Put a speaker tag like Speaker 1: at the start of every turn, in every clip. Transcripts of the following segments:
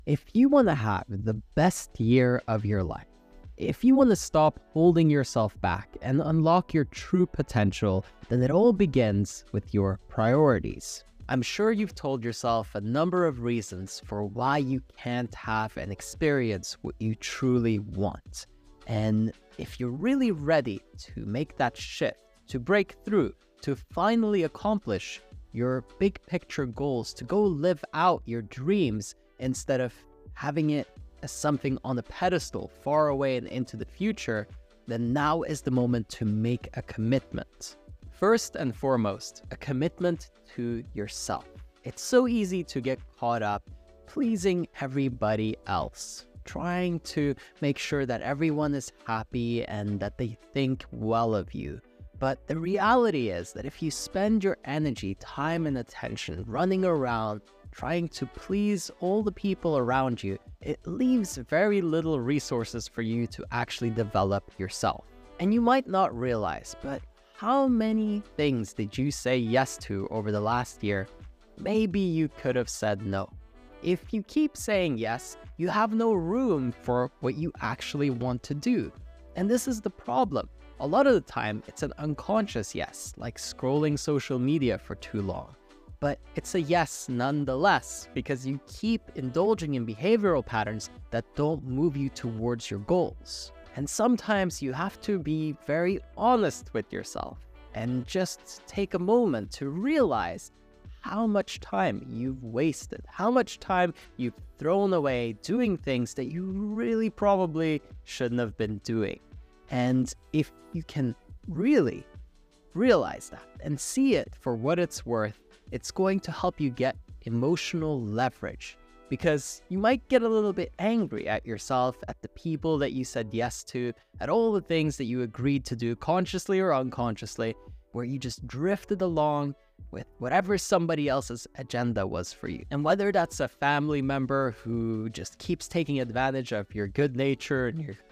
Speaker 1: If you want to have the best year of your life, if you want to stop holding yourself back and unlock your true potential, then it all begins with your priorities. I'm sure you've told yourself a number of reasons for why you can't have and experience what you truly want. And if you're really ready to make that shift, to break through, to finally accomplish your big picture goals, to go live out your dreams instead of having it as something on a pedestal far away and into the future, then now is the moment to make a commitment. First and foremost, a commitment to yourself. It's so easy to get caught up pleasing everybody else, trying to make sure that everyone is happy and that they think well of you. But the reality is that if you spend your energy, time, and attention running around trying to please all the people around you, it leaves very little resources for you to actually develop yourself. And you might not realize, but how many things did you say yes to over the last year? Maybe you could have said no. If you keep saying yes, you have no room for what you actually want to do. And this is the problem. A lot of the time, it's an unconscious yes, like scrolling social media for too long. But it's a yes nonetheless, because you keep indulging in behavioral patterns that don't move you towards your goals. And sometimes you have to be very honest with yourself and just take a moment to realize how much time you've wasted, how much time you've thrown away doing things that you really probably shouldn't have been doing. And if you can really realize that and see it for what it's worth, it's going to help you get emotional leverage, because you might get a little bit angry at yourself, at the people that you said yes to, at all the things that you agreed to do consciously or unconsciously, where you just drifted along with whatever somebody else's agenda was for you. And whether that's a family member who just keeps taking advantage of your good nature and your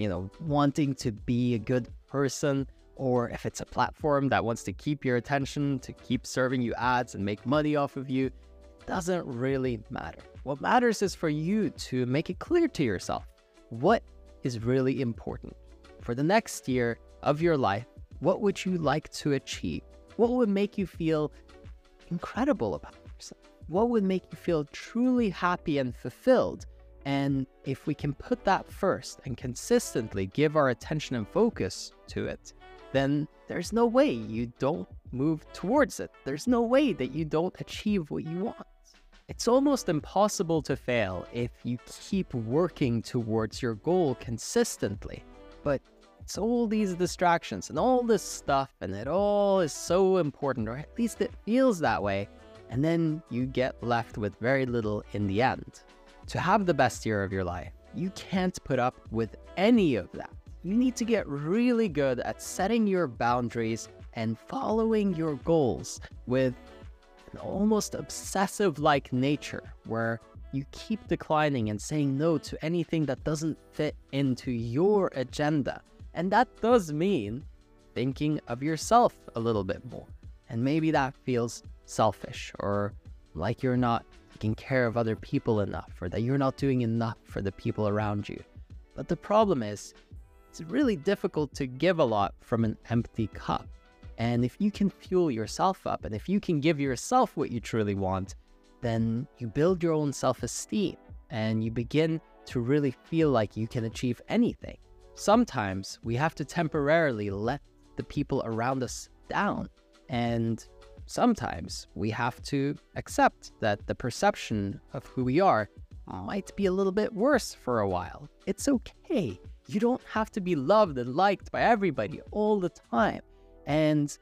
Speaker 1: wanting to be a good person, or if it's a platform that wants to keep your attention, to keep serving you ads and make money off of you, it doesn't really matter. What matters is for you to make it clear to yourself what is really important. For the next year of your life, what would you like to achieve? What would make you feel incredible about yourself? What would make you feel truly happy and fulfilled? And if we can put that first and consistently give our attention and focus to it, then there's no way you don't move towards it. There's no way that you don't achieve what you want. It's almost impossible to fail if you keep working towards your goal consistently. But it's all these distractions and all this stuff, and it all is so important, or at least it feels that way, and then you get left with very little in the end. To have the best year of your life, you can't put up with any of that. You need to get really good at setting your boundaries and following your goals with an almost obsessive-like nature, where you keep declining and saying no to anything that doesn't fit into your agenda. And that does mean thinking of yourself a little bit more. And maybe that feels selfish, or like you're not taking care of other people enough, or that you're not doing enough for the people around you. But the problem is, it's really difficult to give a lot from an empty cup. And if you can fuel yourself up, and if you can give yourself what you truly want, then you build your own self-esteem, and you begin to really feel like you can achieve anything. Sometimes we have to temporarily let the people around us down, and sometimes we have to accept that the perception of who we are might be a little bit worse for a while. It's okay. You don't have to be loved and liked by everybody all the time. And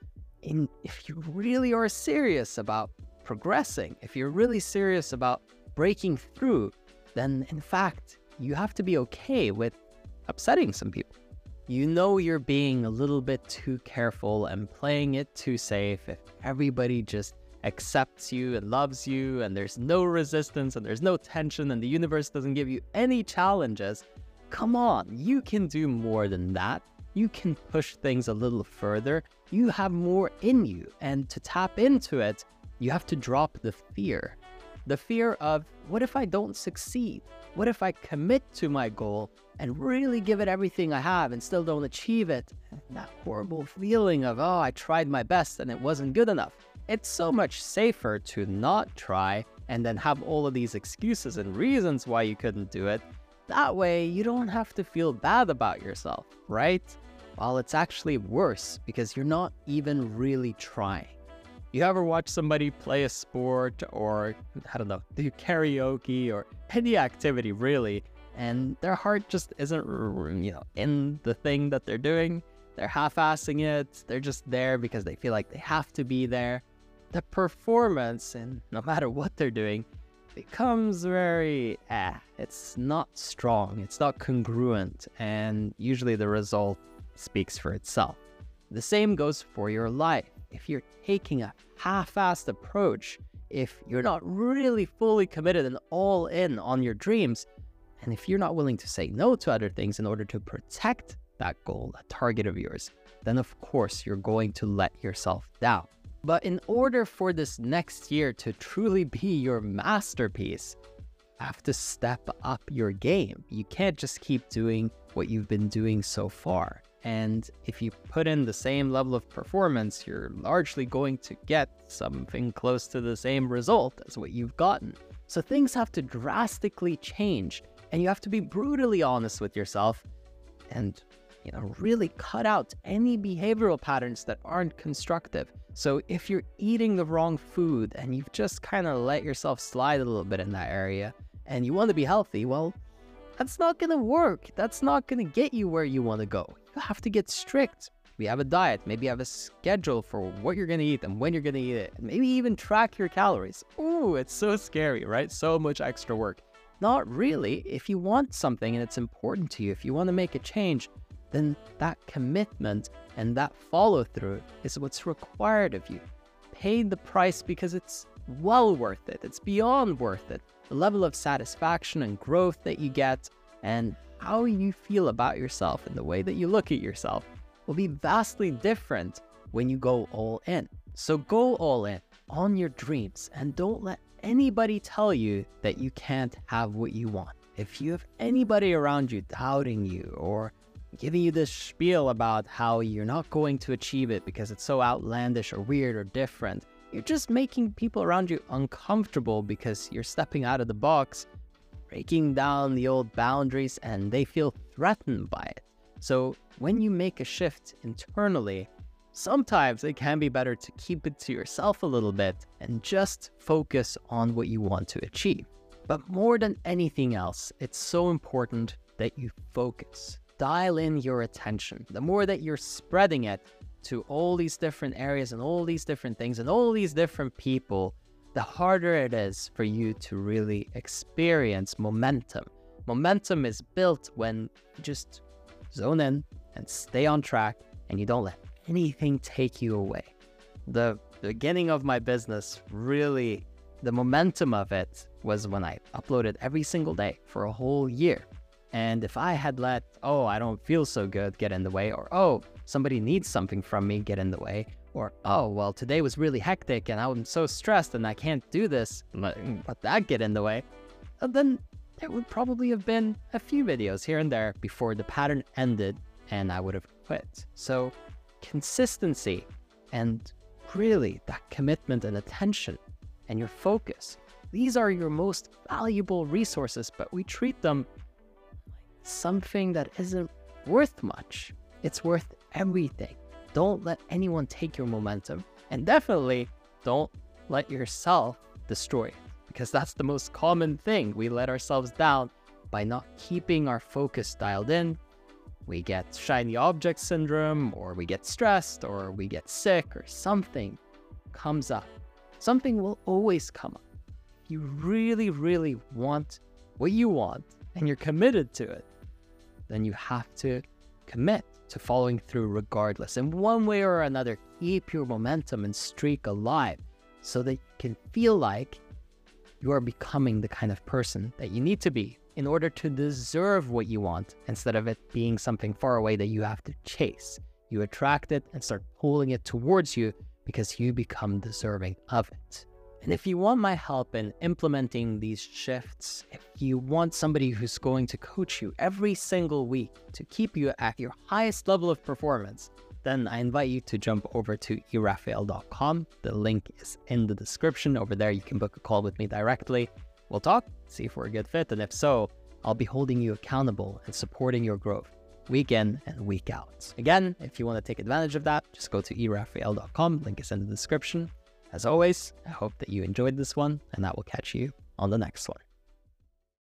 Speaker 1: if you really are serious about progressing, if you're really serious about breaking through, then in fact, you have to be okay with upsetting some people. You know you're being a little bit too careful and playing it too safe if everybody just accepts you and loves you, and there's no resistance and there's no tension, and the universe doesn't give you any challenges. Come on, you can do more than that. You can push things a little further. You have more in you, and to tap into it, you have to drop the fear. The fear of, what if I don't succeed? What if I commit to my goal and really give it everything I have and still don't achieve it? That horrible feeling of, oh, I tried my best and it wasn't good enough. It's so much safer to not try and then have all of these excuses and reasons why you couldn't do it. That way, you don't have to feel bad about yourself, right? Well, it's actually worse because you're not even really trying. You ever watch somebody play a sport or, I don't know, do karaoke or any activity really, and their heart just isn't, in the thing that they're doing? They're half-assing it. They're just there because they feel like they have to be there. The performance, and no matter what they're doing, becomes very, it's not strong, it's not congruent, and usually the result speaks for itself. The same goes for your life. If you're taking a half-assed approach, if you're not really fully committed and all in on your dreams, and if you're not willing to say no to other things in order to protect that goal, that target of yours, then of course you're going to let yourself down. But in order for this next year to truly be your masterpiece, you have to step up your game. You can't just keep doing what you've been doing so far. And if you put in the same level of performance, you're largely going to get something close to the same result as what you've gotten. So things have to drastically change, and you have to be brutally honest with yourself and, really cut out any behavioral patterns that aren't constructive. So if you're eating the wrong food and you've just kind of let yourself slide a little bit in that area and you want to be healthy, well, that's not going to work. That's not going to get you where you want to go. You have to get strict. Maybe have a diet, maybe have a schedule for what you're going to eat and when you're going to eat it, and maybe even track your calories. Ooh, it's so scary, right? So much extra work. Not really. If you want something and it's important to you, if you want to make a change, then that commitment and that follow-through is what's required of you. Pay the price because it's well worth it. It's beyond worth it. The level of satisfaction and growth that you get and how you feel about yourself and the way that you look at yourself will be vastly different when you go all in. So go all in on your dreams and don't let anybody tell you that you can't have what you want. If you have anybody around you doubting you or giving you this spiel about how you're not going to achieve it because it's so outlandish or weird or different, you're just making people around you uncomfortable because you're stepping out of the box, breaking down the old boundaries, and they feel threatened by it. So when you make a shift internally, sometimes it can be better to keep it to yourself a little bit and just focus on what you want to achieve. But more than anything else, it's so important that you focus. Dial in your attention. The more that you're spreading it to all these different areas and all these different things and all these different people, the harder it is for you to really experience momentum. Momentum is built when you just zone in and stay on track and you don't let anything take you away. The beginning of my business, really, the momentum of it was when I uploaded every single day for a whole year. And if I had let, oh, I don't feel so good get in the way, or, oh, somebody needs something from me get in the way, or, oh, well, today was really hectic and I'm so stressed and I can't do this, let that get in the way, then there would probably have been a few videos here and there before the pattern ended and I would have quit. So consistency and really that commitment and attention and your focus, these are your most valuable resources, but we treat them something that isn't worth much. It's worth everything. Don't let anyone take your momentum, and definitely don't let yourself destroy it, because that's the most common thing. We let ourselves down by not keeping our focus dialed in. We get shiny object syndrome, or we get stressed, or we get sick, or something comes up. Something will always come up. If you really, really want what you want and you're committed to it, then you have to commit to following through regardless. In one way or another, keep your momentum and streak alive so that you can feel like you are becoming the kind of person that you need to be in order to deserve what you want, instead of it being something far away that you have to chase. You attract it and start pulling it towards you because you become deserving of it. And if you want my help in implementing these shifts, if you want somebody who's going to coach you every single week to keep you at your highest level of performance, then I invite you to jump over to erafael.com. The link is in the description. Over there, you can book a call with me directly. We'll talk, see if we're a good fit, and if so, I'll be holding you accountable and supporting your growth week in and week out. Again, if you want to take advantage of that, just go to erafael.com. Link is in the description. As always, I hope that you enjoyed this one, and I will catch you on the next one.